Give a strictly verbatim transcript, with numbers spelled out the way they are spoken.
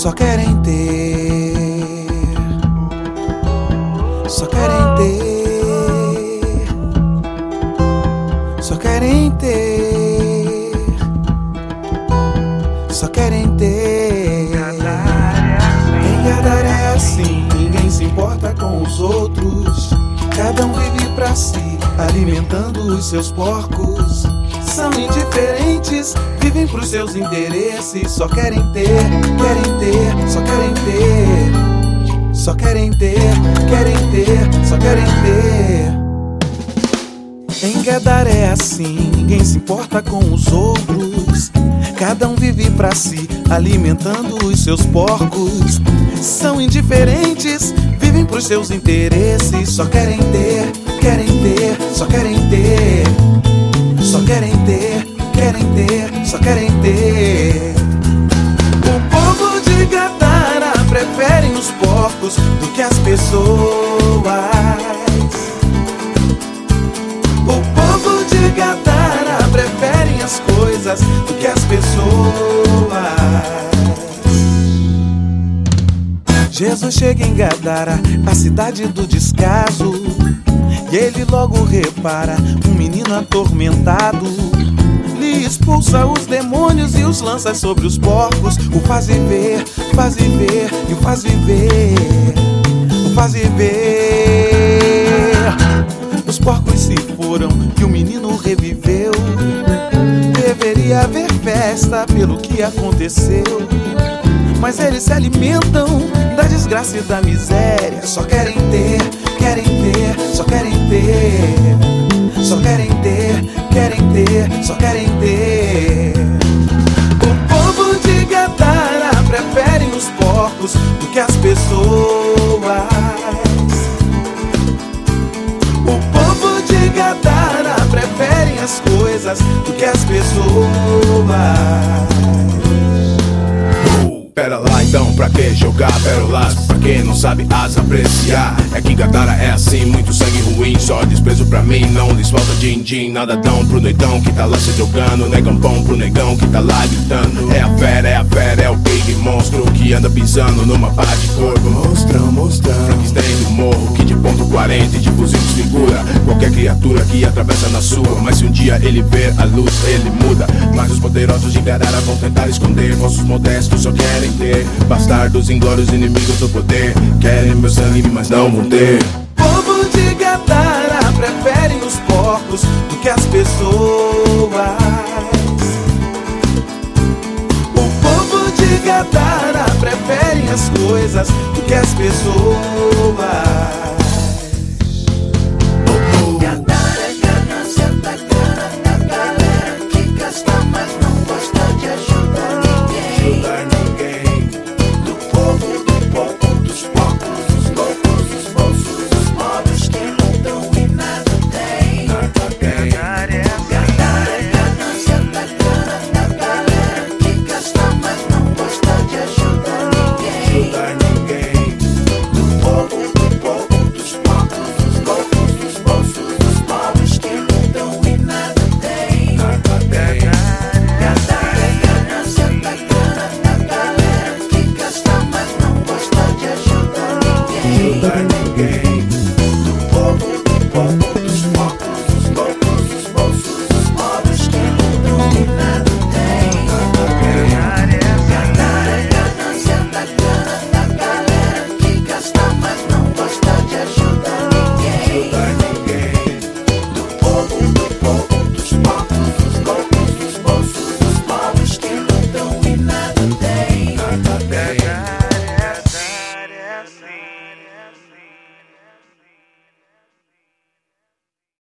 só querem ter, só querem ter, só querem ter, só querem ter. Em Gadara é assim, ninguém se importa com os outros. Cada um vive pra si, alimentando os seus porcos. São indiferentes, vivem pros seus interesses. Só querem ter, querem ter, só querem ter, só querem ter, querem ter, só querem ter. Em Gadara é assim, ninguém se importa com os outros. Cada um vive pra si, alimentando os seus porcos. São indiferentes, vivem pros seus interesses. Só querem ter, querem ter, só querem ter, só querem ter, querem ter, só querem ter. O povo de Gadara prefere os porcos do que as pessoas. O povo de Gadara prefere as coisas do que as pessoas. Jesus chega em Gadara, a cidade do descaso, e ele logo repara um menino atormentado. Lhe expulsa os demônios e os lança sobre os porcos. O faz viver, faz viver e o faz viver, o faz viver. Os porcos se foram e o menino reviveu. Deveria haver festa pelo que aconteceu, mas eles se alimentam da desgraça e da miséria. Só querem ter, querem ter, só querem ter, só querem ter, querem ter, só querem ter. O povo de Gadara prefere os porcos do que as pessoas. O povo de Gadara prefere as coisas do que as pessoas. Pera lá então, pra que jogar pérolas? Pra quem não sabe as apreciar. É que Gadara é assim, muito sangue ruim. Só desprezo pra mim, não lhes falta din-din. Nada dão pro noitão que tá lá se jogando. Negão pão pro negão que tá lá gritando. É a fera, é a fera, é o big monstro que anda pisando numa pá de corpo. Monstrão, monstrão, Frankenstein do morro, que de ponto quarenta e de fuzil desfigura qualquer criatura que atravessa na sua. Mas se um dia ele ver a luz, ele muda. Mas os poderosos de Gadara vão tentar esconder. Vossos modestos só querem ter, bastardos, inglórios, inimigos do poder. Querem meu sangue, mas não vão ter. O povo de Gadara prefere os porcos do que as pessoas. O povo de Gadara prefere as coisas do que as pessoas.